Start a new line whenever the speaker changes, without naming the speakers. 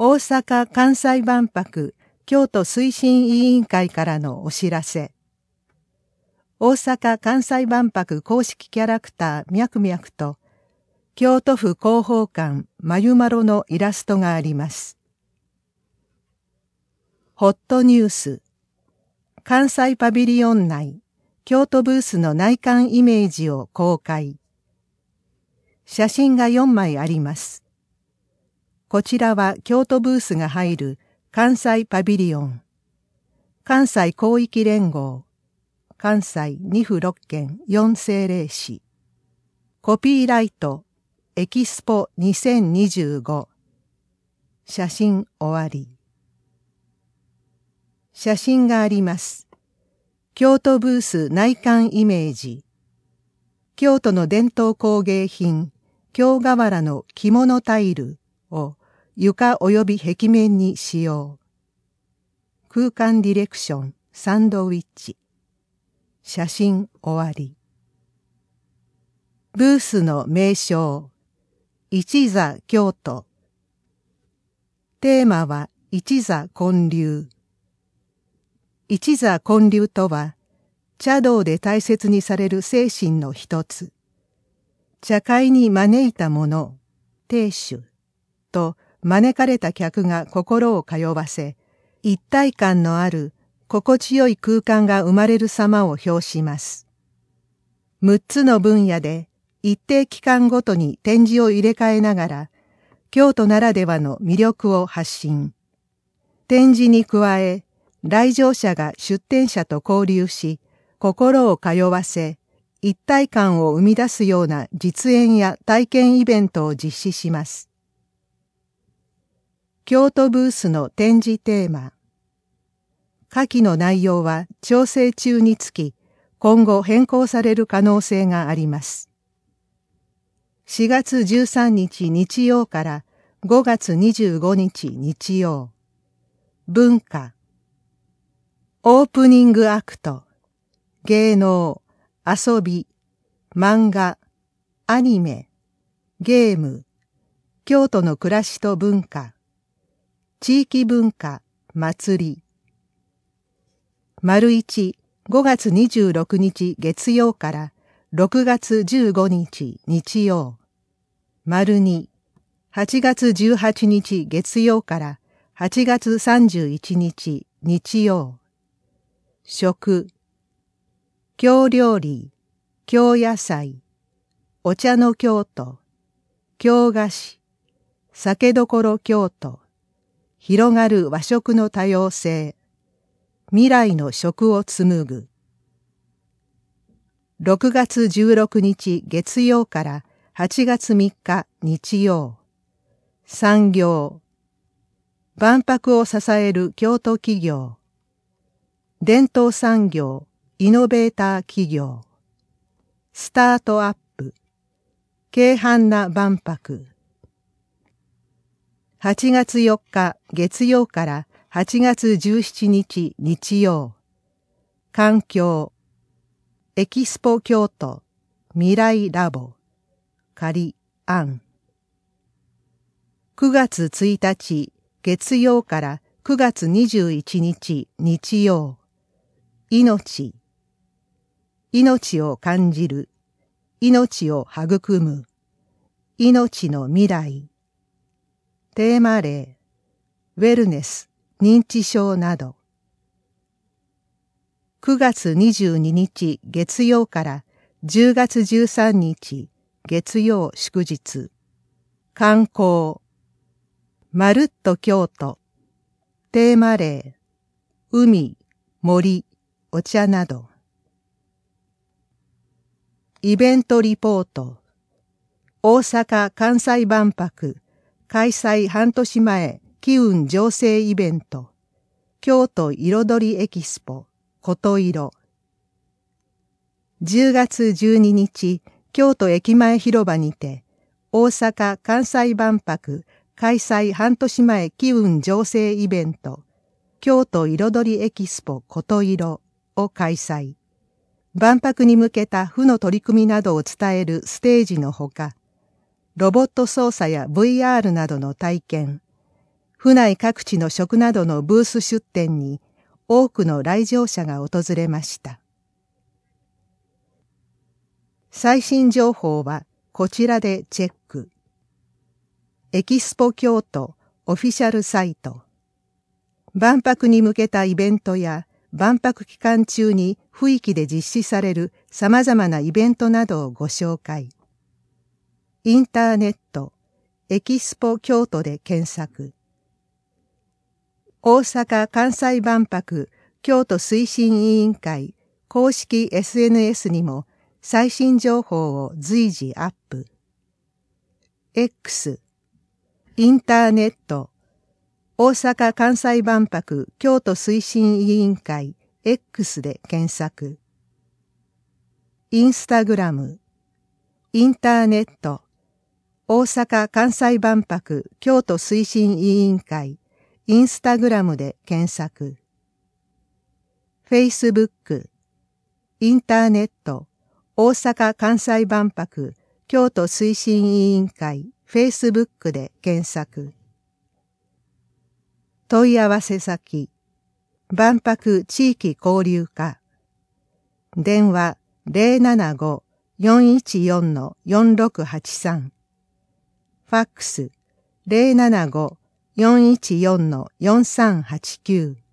大阪・関西万博京都推進委員会からのお知らせ。大阪・関西万博公式キャラクターみゃくみゃくと京都府広報館まゆまろのイラストがあります。ホットニュース。関西パビリオン内京都ブースの内観イメージを公開。写真が4枚あります。こちらは京都ブースが入る関西パビリオン、関西広域連合、関西2府6県4政令市、コピーライト、エキスポ2025。写真終わり。写真があります。京都ブース内観イメージ。京都の伝統工芸品、京瓦の着物タイルを床及び壁面に使用。空間ディレクションサンドウィッチ。写真終わり。ブースの名称。一座京都。テーマは一座建立。一座建立とは、茶道で大切にされる精神の一つ。茶会に招いた者、亭主と招かれた客が心を通わせ、一体感のある心地よい空間が生まれる様を表します。6つの分野で一定期間ごとに展示を入れ替えながら、京都ならではの魅力を発信。展示に加え、来場者が出展者と交流し、心を通わせ、一体感を生み出すような実演や体験イベントを実施します。京都ブースの展示テーマ。下記の内容は調整中につき、今後変更される可能性があります。4月13日日曜から5月25日日曜。文化。オープニングアクト。芸能、遊び、漫画、アニメ、ゲーム、京都の暮らしと文化、地域文化、祭り。丸1、5月26日月曜から6月15日日曜。丸2、8月18日月曜から8月31日日曜。食。京料理、京野菜、お茶の京都、京菓子、酒どころ京都、広がる和食の多様性、未来の食を紡ぐ。6月16日月曜から8月3日日曜。産業。万博を支える京都企業。伝統産業、イノベーター企業。スタートアップ。軽阪な万博。8月4日月曜から8月17日日曜。環境。エキスポ京都。未来ラボ。仮案。9月1日月曜から9月21日日曜。命。命を感じる。命を育む。命の未来。テーマ例。ウェルネス、認知症など。9月22日月曜から10月13日月曜祝日。観光。まるっと京都。テーマ例。海、森、お茶など。イベントリポート。大阪・関西万博開催半年前機運醸成イベント。京都彩りエキスポ琴色。10月12日京都駅前広場にて大阪・関西万博開催半年前機運醸成イベント。京都彩りエキスポ琴色を開催。万博に向けた府の取り組みなどを伝えるステージのほか、ロボット操作や VR などの体験、 府内各地の食などのブース出店に多くの来場者が訪れました。最新情報はこちらでチェック。エキスポ京都オフィシャルサイト。万博に向けたイベントや万博期間中に府域で実施される様々なイベントなどをご紹介。インターネットエキスポ京都で検索。大阪・関西万博京都推進委員会公式 SNS にも最新情報を随時アップ。X、インターネット、大阪・関西万博京都推進委員会 X で検索。インスタグラム、インターネット、大阪・関西万博京都推進委員会インスタグラムで検索。Facebook、インターネット、大阪・関西万博京都推進委員会 Facebook で検索。問い合わせ先、万博地域交流課。電話075-414-4683。ファックス075-414-4389。